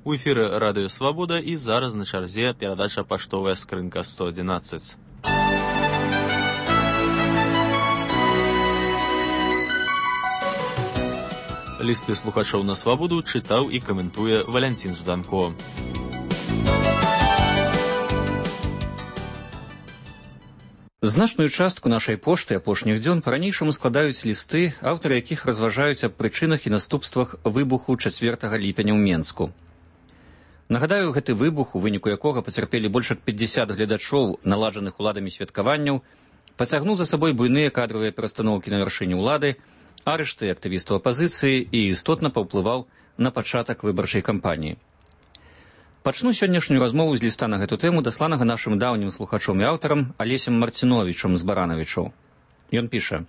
У эфіры Радыё Свабода і зараз на чарзе перадача «Паштовая скрынка 111». Лісты слухачоў на Свабоду чытаў і каментуе Валянцін Жданко. Значную частку нашай пошты апошніх дзён па-ранейшаму складаюць лісты, аўтары якіх разважаюць аб прычынах і наступствах выбуху 4 ліпеня ў Менску. Нагадаю, гэты выбух, у выніку якога пацярпелі больш як 50 гледачоў наладжаных уладамі святкаванняў, пацягнуў за сабой буйныя кадравыя перастаноўкі на вяршыні ўлады, арышты актывістаў апазіцыі і істотна паўплываў на пачатак выбарчай кампаніі. Пачну сённяшнюю размову з ліста на гэту тэму, дасланага нашым даўнім слухачом і аўтарам Алесем Марціновічам з Баранавічаў. Ён піша: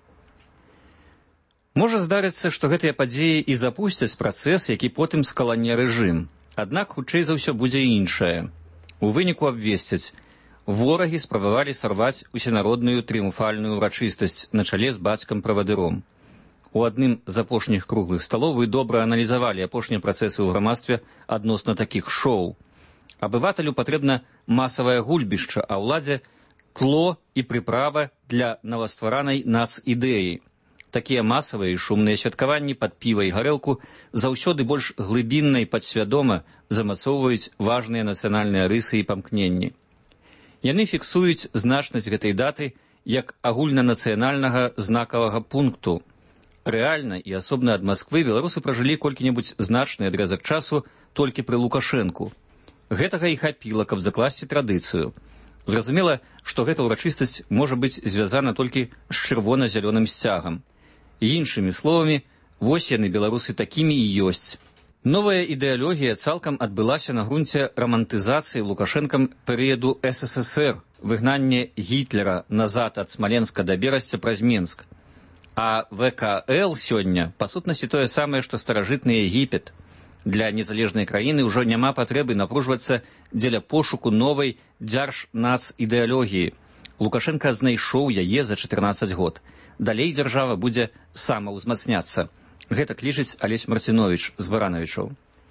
«Можа здарыцца, што гэтыя падзеі і запусцяць працэс, які потым скалане рэжым. Аднак, хутчэй за ўсё будзе іншае. У выніку абвесцяць: ворагі спрабавалі сарваць усенародную трыумфальную ўрачыстасць на чале з бацькам-правадыром. У адным з апошніх круглых сталоў вы добра аналізавалі апошнія працэсы ў грамадстве адносна такіх шоу. Абывателю патрэбна масавае гульбішча, а ўладзе тло і прыправа для новастваранай нацыдэі. Такія масавыя і шумныя святкаванні пад піва і гарэлку заўсёды больш глыбінна і падсвядома замацоўваюць важныя нацыянальныя рысы і памкненні. Яны фіксуюць значнасць гэтай даты як агульнанацыянальнага знакавага пункту. Рэальна і асобна ад Масквы беларусы пражылі колькі-небудзь значны адрэзак часу толькі пры Лукашэнку. Гэтага і хапіла, каб закласці традыцыю. Зразумела, што гэта ўрачыстасць можа быць звязана толькі з чырвона-зялёным сцягам. Іншымі словамі, вось яны, беларусы, такімі і ёсць. Новая ідэалогія цалкам адбылася на грунце рамантызацыі Лукашэнкам перыяду СССР, выгнанне Гітлера назад ад Смаленска да Берасця праз Менск. А ВКЛ сёння, па сутнасці, тое самае, што старажытны Егіпет. Для незалежнай краіны ўжо няма патрэбы напружвацца дзеля пошуку новай дзяржнацыдэалогіі. Лукашенка знайшоў яе за 14 год. Далей дзяржава будзе самаўзмацняцца. Гэта лічыць Алесь Марціновіч з Баранавічаў.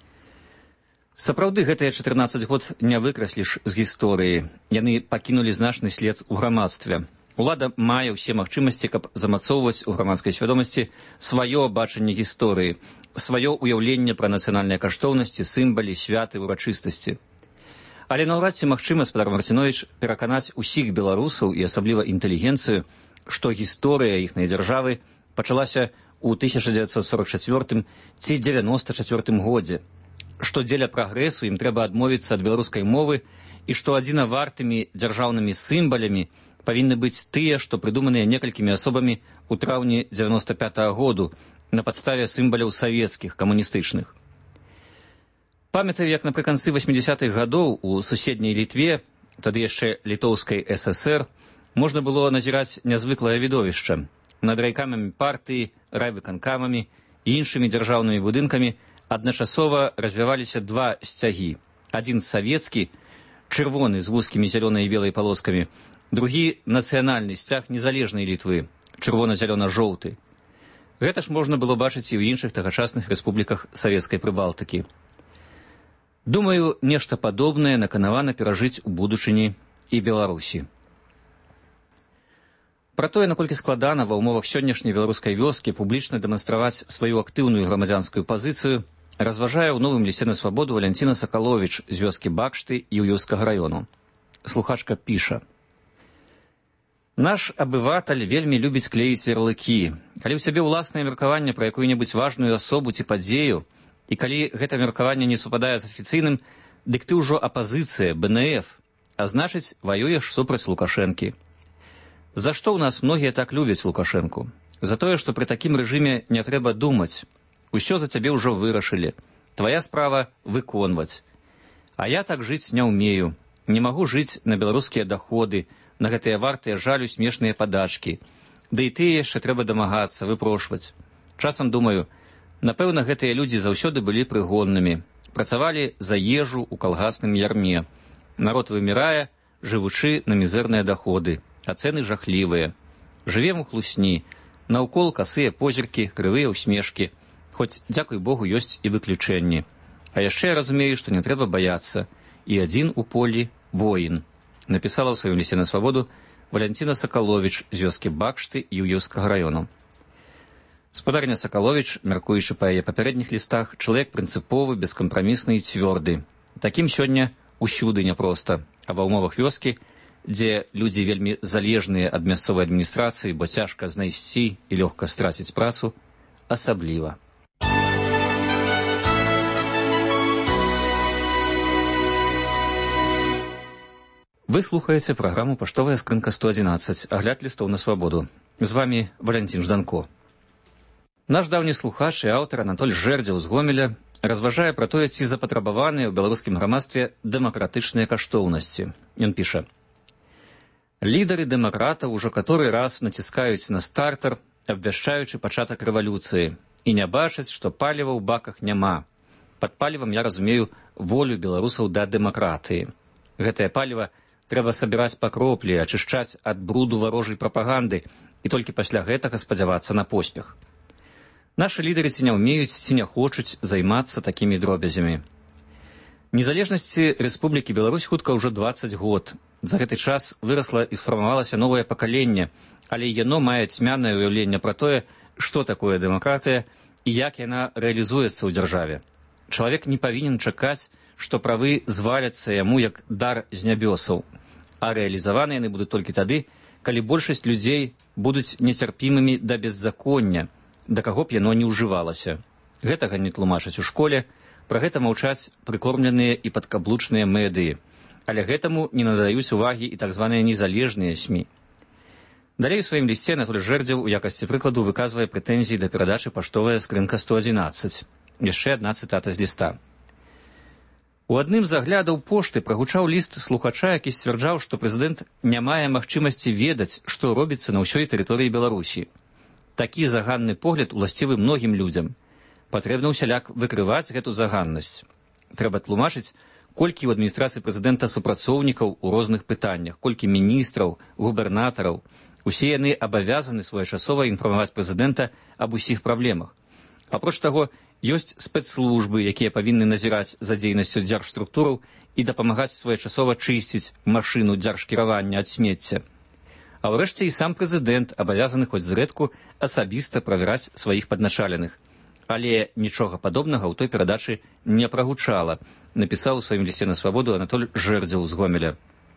Сапраўды, гэтыя 14 год не выкрасліш з гісторыі. Яны пакінулі значны след у грамадстве. Улада мае ўсе магчымасці, каб замацоўваць у грамадскай свядомасці сваё бачанне гісторыі, сваё ўяўленне пра нацыянальныя каштоўнасці, сімвалы, святы, урачыстасці. Але наўрад ці магчыма, спадар Марціновіч, пераканаць усіх беларусаў і асабліва інтэлігенцыю, што гісторыя іхнай дзяржавы пачалася ў 1944 ці 94 годзе, што дзеля прагрэсу ім трэба адмовіцца ад беларускай мовы і што адзінавартымі дзяржаўнымі сімвалямі павінны быць тыя, што прыдуманыя некалькімі асобамі ў траўні 95-го году на падставе сімваляў савецкіх, камуністычных. Памятаю, як напрыканцы 80-х гадоў у суседняй Літве, тады яшчэ Літоўскай ССР, можна было назіраць нязвыклае відовішча. Над райкамамі партыі, райвыканкамамі і іншымі дзяржаўнымі будынкамі адначасова развіваліся два сцягі. Адзін савецкі, чырвоны з вузкімі зялёнай і белай палоскамі, другі нацыянальны сцяг незалежнай Літвы, чырвона-зялёна-жоўты. Гэта ж можна было бачыць і ў іншых тагачасных рэспубліках савецкай Прыбалтыкі. Думаю, нешта падобнае наканавана перажыць у будучыні і Беларусі. Пра тое, наколькі складана ва ўмовах сённяшняй беларускай вёскі публічна дэманстраваць сваю актыўную грамадзянскую пазіцыю, разважае ў новым лісце на Свабоду Валянціна Сакаловіч з вёскі Бакшты Юўёўскага раёну. Слухачка піша: «Наш абыватель вельмі любіць клеіць ярлыкі. Калі ў сябе ўласнае меркаванне пра якую-небудзь важную асобу ці падзею, і калі гэта меркаванне не супадае з афіцыйным, дык ты ўжо апазіцыя, БНФ, а значыць, ваюеш супраць Лукашэнкі. За што ў нас многія так любяць Лукашэнку? За тое, што пры такім рэжыме не трэба думаць. Усё за цябе ўжо вырашылі. Твая справа выконваць. А я так жыць не ўмею. Не магу жыць на беларускія даходы, на гэтыя вартыя жалю смешныя падачкі. Да і тыя яшчэ трэба дамагацца, выпрошваць. Часам думаю, напэўна, гэтыя людзі заўсёды былі прыгоннымі. Працавалі за ежу ў калгасным ярме. Народ вымірае, жывучы на мізэрныя даходы. А цэны жахлівыя. Жывем у хлусні. Наўкол касыя позіркі, крывыя ўсмешкі. Хоць, дзякуй Богу, ёсць і выключэнні. А яшчэ я разумею, што не трэба баяцца. І адзін у полі воін. Напісала ў сваім лісце на свабоду Валянціна Сакаловіч з вёскі Бакшты Юўеўскага раёну. Спадарня Сакаловіч, мяркуючы па яе папярэдніх лістах, чалавек прынцыповы, бескампрамісны і цвёрды. Такім сёння усюды няпроста, а ва ўмовах вёскі, дзе людзі вельмі залежныя ад мясцовай адміністрацыі, бо цяжка знайсці і лёгка страціць працу, асабліва. Вы слухаеце праграму «Паштовая скрынка 111», агляд лістоў на свабоду. З вамі Валянцін Жданко. Наш даўні слухач і аўтар Анатоль Жэрдзеў з Гомеля разважае пра тое, ці запатрабаваныя ў беларускім грамадстве дэмакратычныя каштоўнасці. Ён піша: «Лідары дэмакратаў ужо каторы раз націскаюць на стартер, абвяшчаючы пачатак рэвалюцыі, і не бачаць, што паліва ў баках няма. Пад палівам я разумею волю беларусаў да дэмакратыі. Гэтае паліва трэба сабіраць па кроплі, ачышчаць ад бруду варожай прапаганды і толькі пасля гэтага спадзявацца на поспех. Нашы лідары ці не ўмеюць, ці не хочуць займацца такімі дробязямі. Незалежнасці Рэспублікі Беларусь хутка ўжо 20 год. За гэты час вырасла і сфармавалася новае пакаленне, але яно мае цьмянае ўяўленне пра тое, што такое дэмакратыя і як яна рэалізуецца ў дзяржаве. Чалавек не павінен чакаць, што правы зваляцца яму як дар з нябёсаў, а рэалізаваны яны будуць толькі тады, калі большасць людзей будуць нецярпімымі да беззаконня, да каго б яно не ўжывалася. Гэтага не тлумачаць у школе, пра гэта маўчаць прыкормленыя і падкаблучныя медыі, але гэтаму не надаюць увагі і так званыя незалежныя СМІ. Далей у сваім лісце Анатоль Жэрдзеў у якасці прыкладу выказвае прэтэнзіі да перадачы «Паштовая скрынка 111». Яшчэ адна цытата з ліста. У адным з аглядаў пошты прагучаў ліст слухача, які сцвярджаў, што прэзідэнт не мае магчымасці ведаць, што робіцца на ўсёй тэрыторыі Беларусі. Такі заганны погляд уласцівы многім людзям. Патрэбна ўсяляк выкрываць гэту заганнасць. Трэба тлумачыць, колькі ў адміністрацыі прэзідэнта супрацоўнікаў у розных пытаннях, колькі міністраў, губернатараў. Усе яны абавязаны своечасова інфармаваць прэзідэнта аб усіх праблемах. Апроч таго, ёсць спецслужбы, якія павінны назіраць за дзейнасцю дзяржструктураў і дапамагаць своечасова чысціць машыну дзяржкіравання ад смецця. А ўрэшце і сам прэзідэнт абавязаны хоць зрэдку асабіста правяраць сваіх падначаленых. Але нічога падобнага ў той перадачы не прагучала, напісаў у сваім лісце на свабоду Анатоль Жэрдзеў з Гомеля.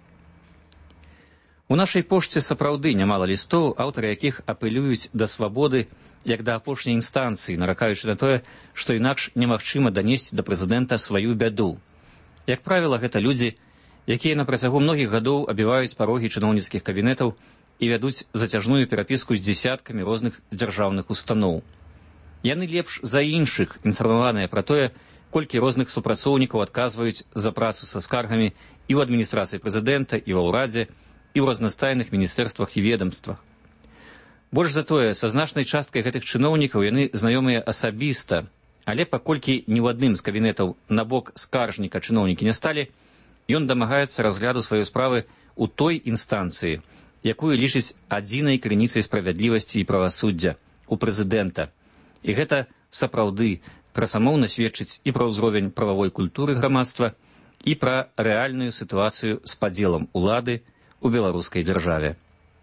У нашай пошце сапраўды нямала лістоў, аўтары якіх апелююць да свабоды як да апошняй інстанцыі, наракаючы на тое, што інакш немагчыма данесці да прэзідэнта сваю бяду. Як правіла, гэта людзі, якія на працягу многіх гадоў абіваюць парогі чыноўніцкіх кабінетаў і вядуць зацяжную перапіску з дзесяткамі розных дзяржаўных устаноў. Яны лепш за іншых інфармаваныя пра тое, колькі розных супрацоўнікаў адказваюць за працу са скаргамі і ў адміністрацыі прэзідэнта, і ва ўрадзе, і ў разнастайных міністэрствах і ведамствах. Больш за тое, са значнай часткай гэтых чыноўнікаў яны знаёмыя асабіста, але паколькі ні ў адным з кабінетаў на бок скаржніка чыноўнікі не сталі, ён дамагаецца разгляду сваёй справы ў той інстанцыі, якую лічыць адзінай крыніцай справядлівасці і правасуддзя, у прэзідэнта. І гэта сапраўды красамоўна сведчыць і пра ўзровень прававой культуры грамадства, і пра рэальную сітуацыю з падзелам улады у беларускай дзяржаве.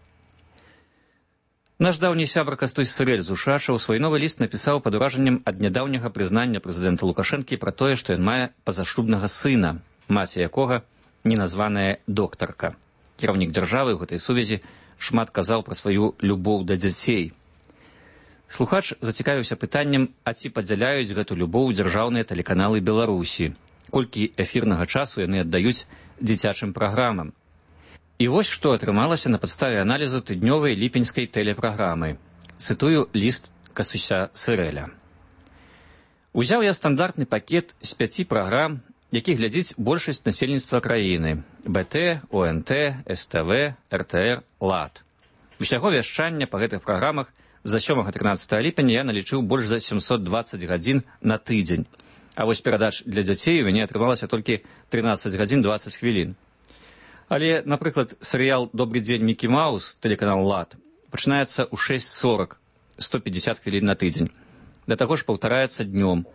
Наш даўні сябра Кастусь Сырэль з Ушача ў свой новы ліст напісаў пад уражаннем ад нядаўняга прызнання прэзідэнта Лукашэнкі пра тое, што ён мае пазашлюбнага сына, маці якога неназваная доктарка. Кіраўнік дзяржавы ў гэтай сувязі шмат казаў пра сваю любоў да дзяцей. Слухач зацікавіўся пытаннем, а ці падзяляюць гэту любоў дзяржаўныя тэлеканалы Беларусі, колькі эфірнага часу яны аддаюць дзіцячым праграмам. І вось што атрымалася на падставе аналізу тыднёвай ліпеньскай тэлепраграмы. Цытую ліст Кастуся Сырэля. Узяў я стандартны пакет з 5 праграм, які глядзіць большасць насельніцтва краіны: БТ, ОНТ, СТВ, РТР, ЛАД. Усяго вяшчання па гэтых праграмах за 7-13 ліпеня я налічыў больш за 720 гадзін на тыдзень. А вось перадач для дзяцей у мяне атрымалася толькі 13 гадзін 20 хвілін. Але, напрыклад, серыял «Добрый дзень, Мікі Маус», тэлеканал ЛАД, пачынаецца ў 6:40, 150 хвілін на тыдзень. Да таго ж паўтараецца днём.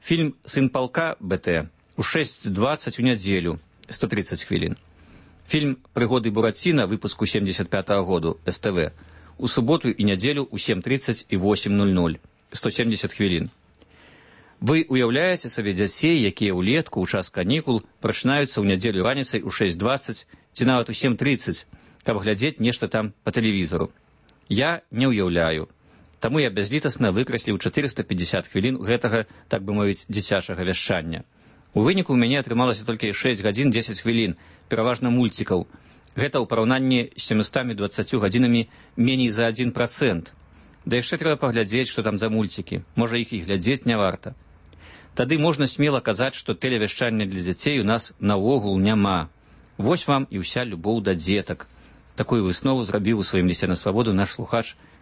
Фільм «Сын полка» БТ у 6:20 у нядзелю, 130 хвілін. Фільм «Прыгоды Бураціна» выпуску 75-го году, СТВ, у суботу і нядзелю у 7:30 і 8:00, 170 хвілін. Вы уяўляеце сабе дзяцей, якія ўлетку ў час канікул прачынаюцца ў нядзелю раніцай у 6:20 ці нават у 7:30, каб глядзець нешта там па тэлевізору. Я не ўяўляю. Таму я бязлітасна выкрасліў 450 хвілін гэтага, так бы мовіць, дзіцячага вяшчання. У выніку ў мяне атрымалася толькі 6 гадзін 10 хвілін, пераважна мульцікаў. Гэта ў параўнанні з 720 гадзінамі меней за 1%. Да яшчэ трэба паглядзець, што там за мульцікі. Можа, іх і глядзець не варта. Тады можна смела казаць, што тэлевяшчання для дзяцей у нас наогул няма. Вось вам і ўся любоў да дзетак. Такую выснову зрабіў у сваім лісце на свабоду наш слухач